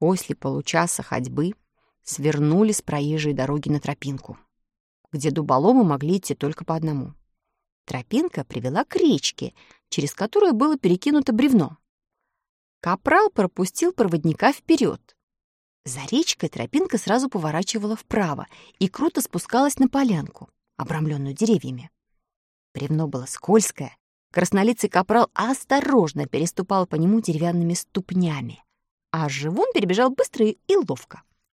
После получаса ходьбы свернули с проезжей дороги на тропинку, где дуболомы могли идти только по одному. Тропинка привела к речке, через которую было перекинуто бревно. Капрал пропустил проводника вперед. За речкой тропинка сразу поворачивала вправо и круто спускалась на полянку, обрамленную деревьями. Бревно было скользкое. Краснолицый капрал осторожно переступал по нему деревянными ступнями, а живун перебежал быстро и ловко.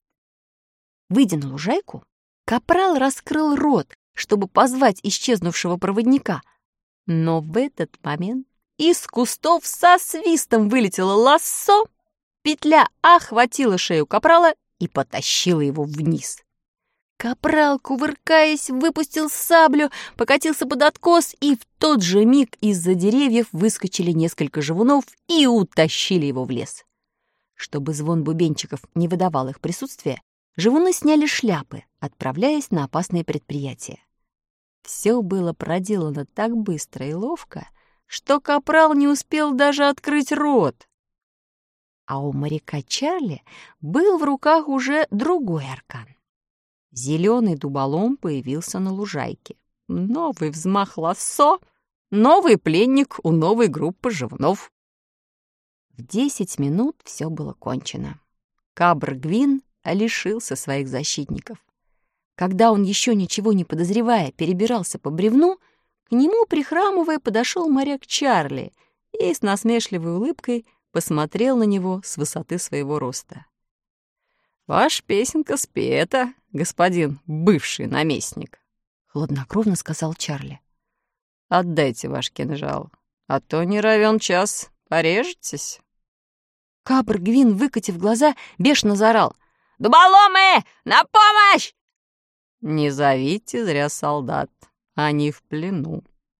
Выйдя на лужайку, капрал раскрыл рот, чтобы позвать исчезнувшего проводника. Но в этот момент из кустов со свистом вылетело лассо, петля охватила шею капрала и потащила его вниз. Капрал, кувыркаясь, выпустил саблю, покатился под откос, и в тот же миг из-за деревьев выскочили несколько живунов и утащили его в лес. Чтобы звон бубенчиков не выдавал их присутствия, живуны сняли шляпы, отправляясь на опасные предприятия. Все было проделано так быстро и ловко, что капрал не успел даже открыть рот. А у моряка Чарли был в руках уже другой аркан. Зеленый дуболом появился на лужайке. Новый взмах лассо, новый пленник у новой группы живунов. В 10 минут все было кончено. Кабр-Гвин лишился своих защитников. Когда он, еще ничего не подозревая, перебирался по бревну, к нему, прихрамывая, подошел моряк Чарли и с насмешливой улыбкой посмотрел на него с высоты своего роста. «Ваша песенка спета, господин бывший наместник», — хладнокровно сказал Чарли. «Отдайте ваш кинжал, а то не равен час порежетесь». Кабр-Гвин, выкатив глаза, бешено заорал: «Дуболомы, на помощь!» «Не зовите зря солдат, они в плену».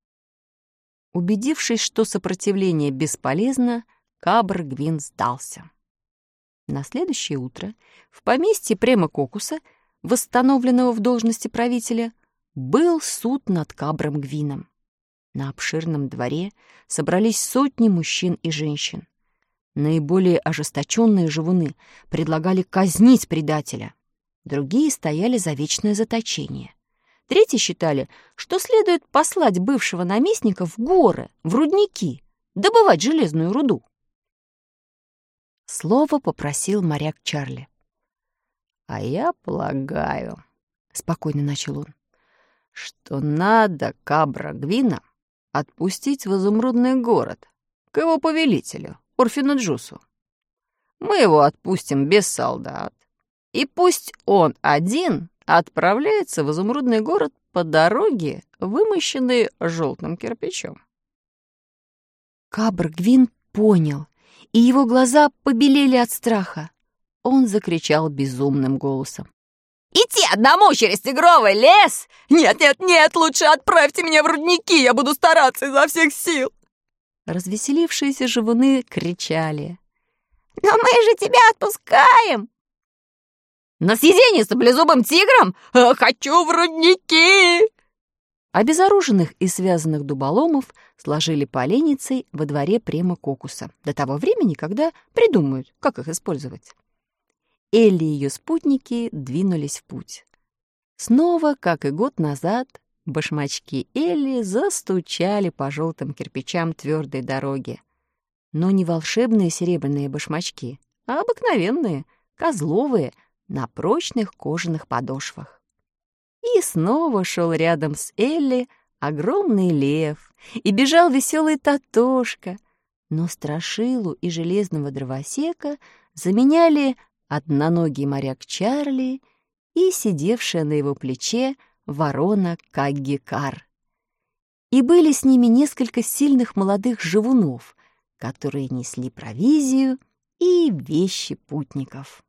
Убедившись, что сопротивление бесполезно, Кабр-Гвин сдался. На следующее утро в поместье Према Кокуса, восстановленного в должности правителя, был суд над Кабром-Гвином. На обширном дворе собрались сотни мужчин и женщин. Наиболее ожесточенные живуны предлагали казнить предателя. Другие стояли за вечное заточение. Третьи считали, что следует послать бывшего наместника в горы, в рудники, добывать железную руду. Слово попросил моряк Чарли. «А я полагаю, — спокойно начал он, — что надо Кабра-Гвина отпустить в изумрудный город к его повелителю, Орфину Джусу. Мы его отпустим без солдат, и пусть он один отправляется в изумрудный город по дороге, вымощенной желтым кирпичом». Кабр-Гвин понял, и его глаза побелели от страха. Он закричал безумным голосом: «Идти одному через тигровый лес? Нет, нет, нет, лучше отправьте меня в рудники, я буду стараться изо всех сил!» Развеселившиеся живуны кричали: «Но мы же тебя отпускаем!» «На съедение саблезубым тигром? Хочу в рудники!» Обезоруженных и связанных дуболомов сложили поленницей во дворе Према Кокуса до того времени, когда придумают, как их использовать. Элли и ее спутники двинулись в путь. Снова, как и год назад, башмачки Элли застучали по желтым кирпичам твердой дороги. Но не волшебные серебряные башмачки, а обыкновенные, козловые, на прочных кожаных подошвах. И снова шел рядом с Элли огромный лев, и бежал веселый Татошка, но Страшилу и железного дровосека заменяли одноногий моряк Чарли и сидевшая на его плече ворона Каггикар. И были с ними несколько сильных молодых живунов, которые несли провизию и вещи путников.